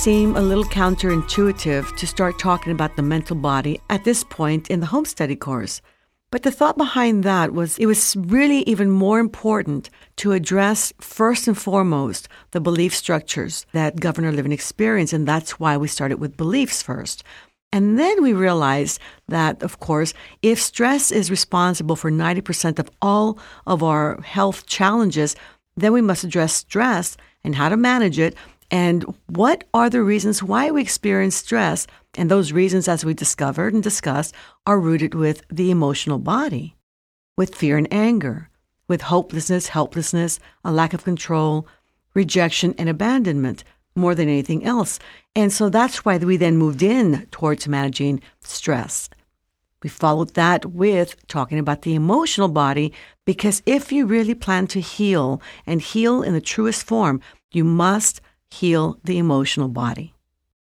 seem a little counterintuitive to start talking about the mental body at this point in the home study course. But the thought behind that was it was really even more important to address first and foremost the belief structures that govern our living experience. And that's why we started with beliefs first. And then we realized that, of course, if stress is responsible for 90% of all of our health challenges, then we must address stress and how to manage it and what are the reasons why we experience stress. And those reasons, as we discovered and discussed, are rooted with the emotional body, with fear and anger, with hopelessness, helplessness, a lack of control, rejection, and abandonment, more than anything else. And so that's why we then moved in towards managing stress. We followed that with talking about the emotional body, because if you really plan to heal and heal in the truest form, you must heal the emotional body.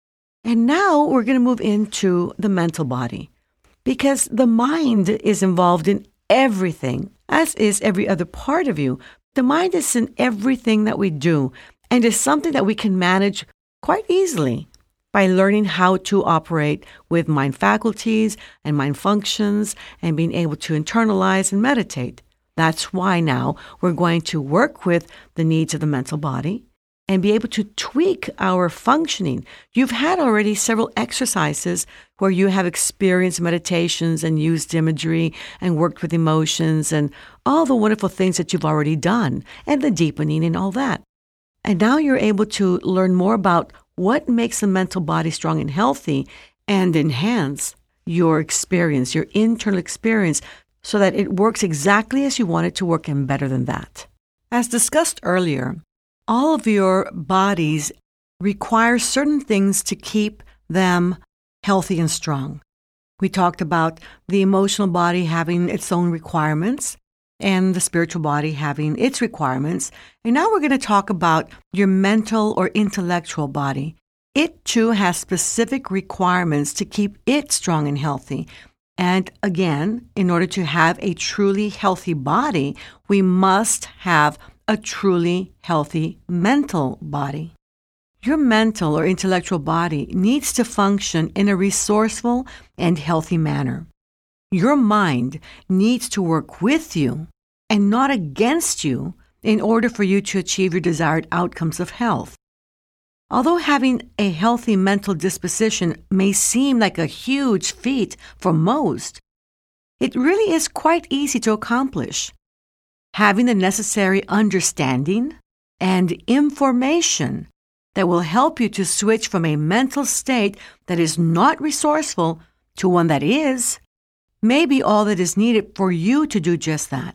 And now we're going to move into the mental body, because the mind is involved in everything, as is every other part of you. The mind is in everything that we do and is something that we can manage quite easily by learning how to operate with mind faculties and mind functions and being able to internalize and meditate. That's why now we're going to work with the needs of the mental body and be able to tweak our functioning. You've had already several exercises where you have experienced meditations and used imagery and worked with emotions and all the wonderful things that you've already done and the deepening and all that. And now you're able to learn more about what makes the mental body strong and healthy and enhance your experience, your internal experience, so that it works exactly as you want it to work and better than that. As discussed earlier, all of your bodies require certain things to keep them healthy and strong. We talked about the emotional body having its own requirements and the spiritual body having its requirements. And now we're going to talk about your mental or intellectual body. It too has specific requirements to keep it strong and healthy. And again, in order to have a truly healthy body, we must have a truly healthy mental body. Your mental or intellectual body needs to function in a resourceful and healthy manner. Your mind needs to work with you and not against you in order for you to achieve your desired outcomes of health. Although having a healthy mental disposition may seem like a huge feat for most, it really is quite easy to accomplish. Having the necessary understanding and information that will help you to switch from a mental state that is not resourceful to one that is, may be all that is needed for you to do just that.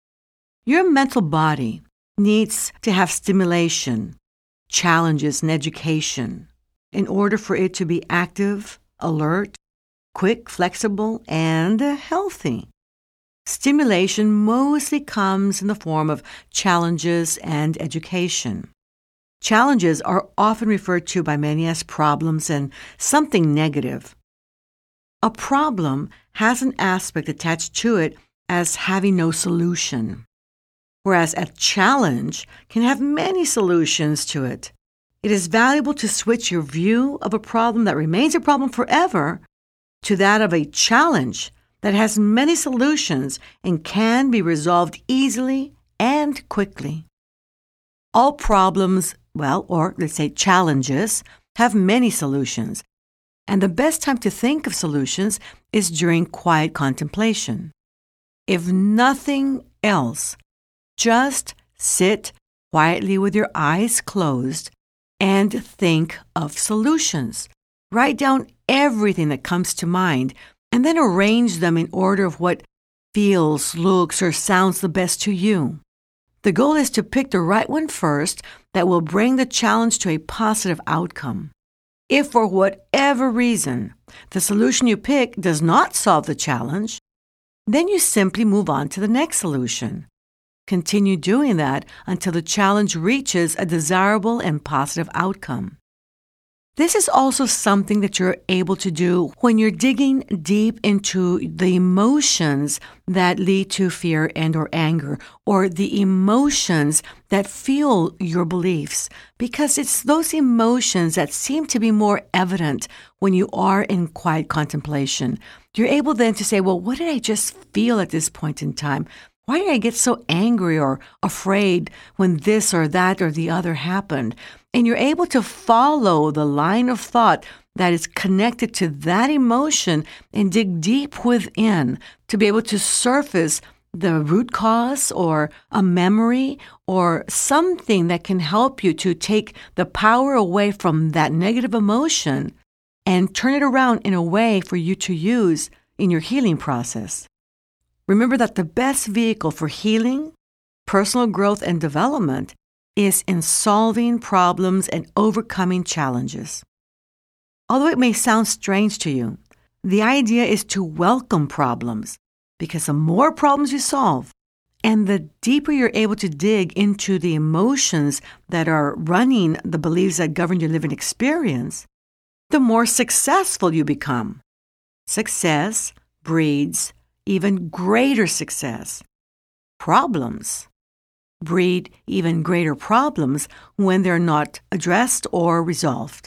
Your mental body needs to have stimulation, challenges, and education in order for it to be active, alert, quick, flexible, and healthy. Stimulation mostly comes in the form of challenges and education. Challenges are often referred to by many as problems and something negative. A problem has an aspect attached to it as having no solution, whereas a challenge can have many solutions to it. It is valuable to switch your view of a problem that remains a problem forever to that of a challenge that has many solutions and can be resolved easily and quickly. All problems, or let's say challenges, have many solutions. And the best time to think of solutions is during quiet contemplation. If nothing else, just sit quietly with your eyes closed and think of solutions. Write down everything that comes to mind and then arrange them in order of what feels, looks, or sounds the best to you. The goal is to pick the right one first that will bring the challenge to a positive outcome. If for whatever reason the solution you pick does not solve the challenge, then you simply move on to the next solution. Continue doing that until the challenge reaches a desirable and positive outcome. This is also something that you're able to do when you're digging deep into the emotions that lead to fear and or anger, or the emotions that fuel your beliefs, because it's those emotions that seem to be more evident when you are in quiet contemplation. You're able then to say, well, what did I just feel at this point in time? Why did I get so angry or afraid when this or that or the other happened? And you're able to follow the line of thought that is connected to that emotion and dig deep within to be able to surface the root cause or a memory or something that can help you to take the power away from that negative emotion and turn it around in a way for you to use in your healing process. Remember that the best vehicle for healing, personal growth, and development is in solving problems and overcoming challenges. Although it may sound strange to you, the idea is to welcome problems, because the more problems you solve and the deeper you're able to dig into the emotions that are running the beliefs that govern your living experience, the more successful you become. Success breeds even greater success. Problems breed even greater problems when they're not addressed or resolved.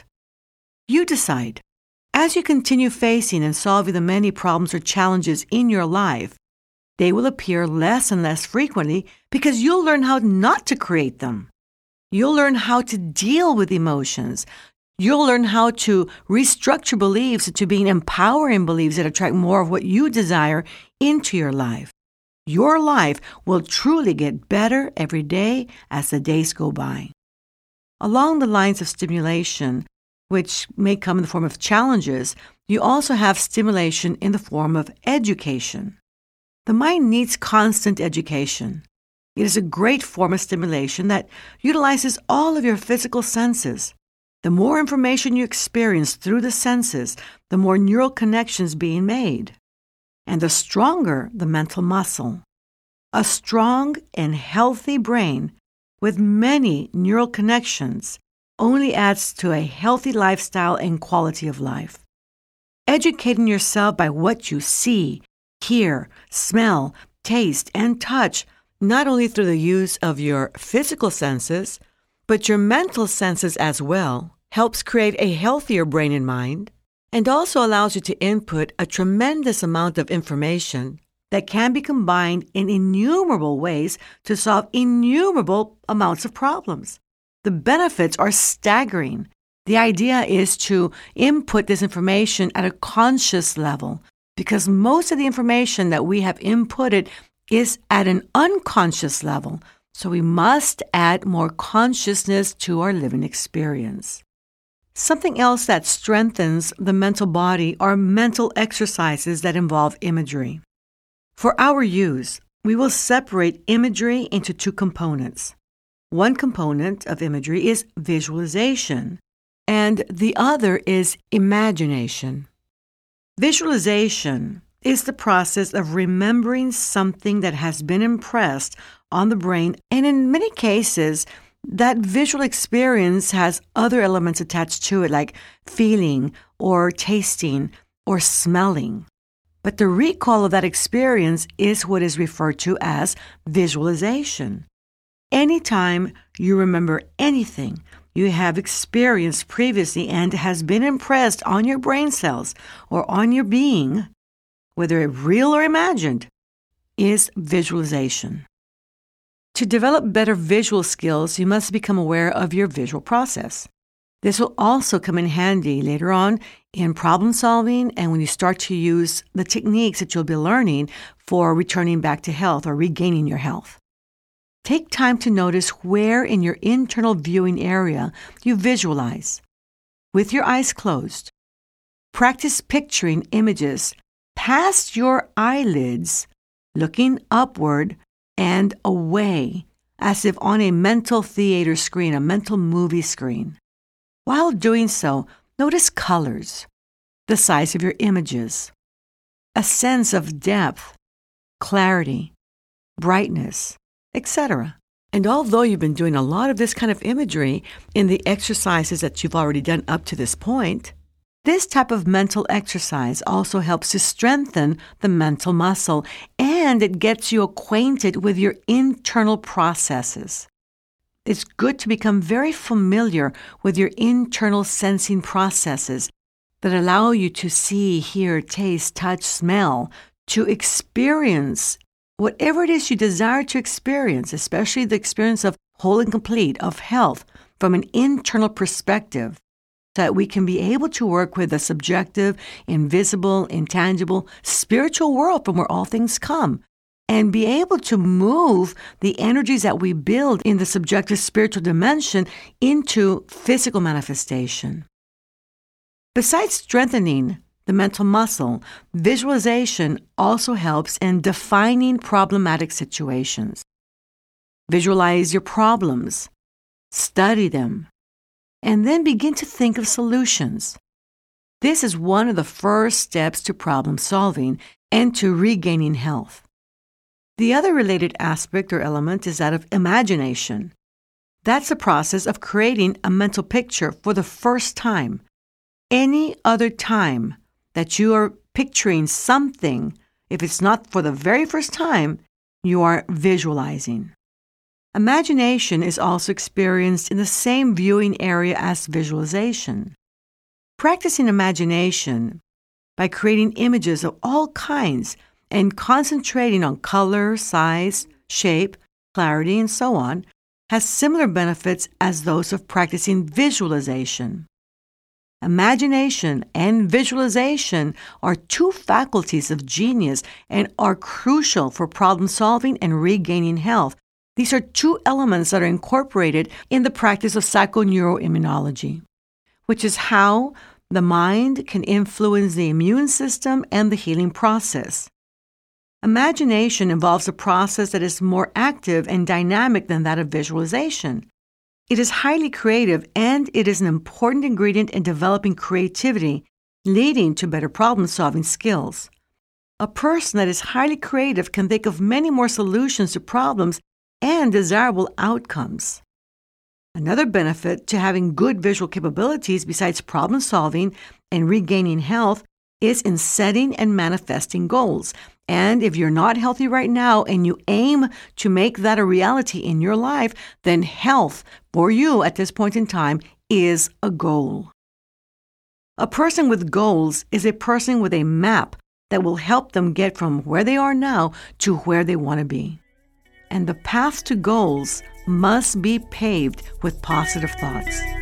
You decide. As you continue facing and solving the many problems or challenges in your life, they will appear less and less frequently because you'll learn how not to create them. You'll learn how to deal with emotions. You'll learn how to restructure beliefs into being empowering beliefs that attract more of what you desire into your life. Your life will truly get better every day as the days go by. Along the lines of stimulation, which may come in the form of challenges, you also have stimulation in the form of education. The mind needs constant education. It is a great form of stimulation that utilizes all of your physical senses. The more information you experience through the senses, the more neural connections being made, and the stronger the mental muscle. A strong and healthy brain with many neural connections only adds to a healthy lifestyle and quality of life. Educating yourself by what you see, hear, smell, taste, and touch, not only through the use of your physical senses, but your mental senses as well, helps create a healthier brain and mind, and also allows you to input a tremendous amount of information that can be combined in innumerable ways to solve innumerable amounts of problems. The benefits are staggering. The idea is to input this information at a conscious level, because most of the information that we have inputted is at an unconscious level. So we must add more consciousness to our living experience. Something else that strengthens the mental body are mental exercises that involve imagery. For our use, we will separate imagery into two components. One component of imagery is visualization, and the other is imagination. Visualization is the process of remembering something that has been impressed on the brain, and in many cases, that visual experience has other elements attached to it, like feeling or tasting or smelling. But the recall of that experience is what is referred to as visualization. Anytime you remember anything you have experienced previously and has been impressed on your brain cells or on your being, whether real or imagined, is visualization. To develop better visual skills, you must become aware of your visual process. This will also come in handy later on in problem solving and when you start to use the techniques that you'll be learning for returning back to health or regaining your health. Take time to notice where in your internal viewing area you visualize. With your eyes closed, practice picturing images past your eyelids, looking upward and away, as if on a mental theater screen, a mental movie screen. While doing so, notice colors, the size of your images, a sense of depth, clarity, brightness, etc. And although you've been doing a lot of this kind of imagery in the exercises that you've already done up to this point, this type of mental exercise also helps to strengthen the mental muscle, and it gets you acquainted with your internal processes. It's good to become very familiar with your internal sensing processes that allow you to see, hear, taste, touch, smell, to experience whatever it is you desire to experience, especially the experience of whole and complete, of health, from an internal perspective, so that we can be able to work with the subjective, invisible, intangible, spiritual world from where all things come, and be able to move the energies that we build in the subjective spiritual dimension into physical manifestation. Besides strengthening the mental muscle, visualization also helps in defining problematic situations. Visualize your problems, study them, and then begin to think of solutions. This is one of the first steps to problem solving and to regaining health. The other related aspect or element is that of imagination. That's the process of creating a mental picture for the first time. Any other time that you are picturing something, if it's not for the very first time, you are visualizing. Imagination is also experienced in the same viewing area as visualization. Practicing imagination by creating images of all kinds and concentrating on color, size, shape, clarity, and so on has similar benefits as those of practicing visualization. Imagination and visualization are two faculties of genius and are crucial for problem solving and regaining health. These are two elements that are incorporated in the practice of psychoneuroimmunology, which is how the mind can influence the immune system and the healing process. Imagination involves a process that is more active and dynamic than that of visualization. It is highly creative, and it is an important ingredient in developing creativity, leading to better problem-solving skills. A person that is highly creative can think of many more solutions to problems and desirable outcomes. Another benefit to having good visual capabilities besides problem-solving and regaining health is in setting and manifesting goals. And if you're not healthy right now and you aim to make that a reality in your life, then health for you at this point in time is a goal. A person with goals is a person with a map that will help them get from where they are now to where they want to be. And the path to goals must be paved with positive thoughts.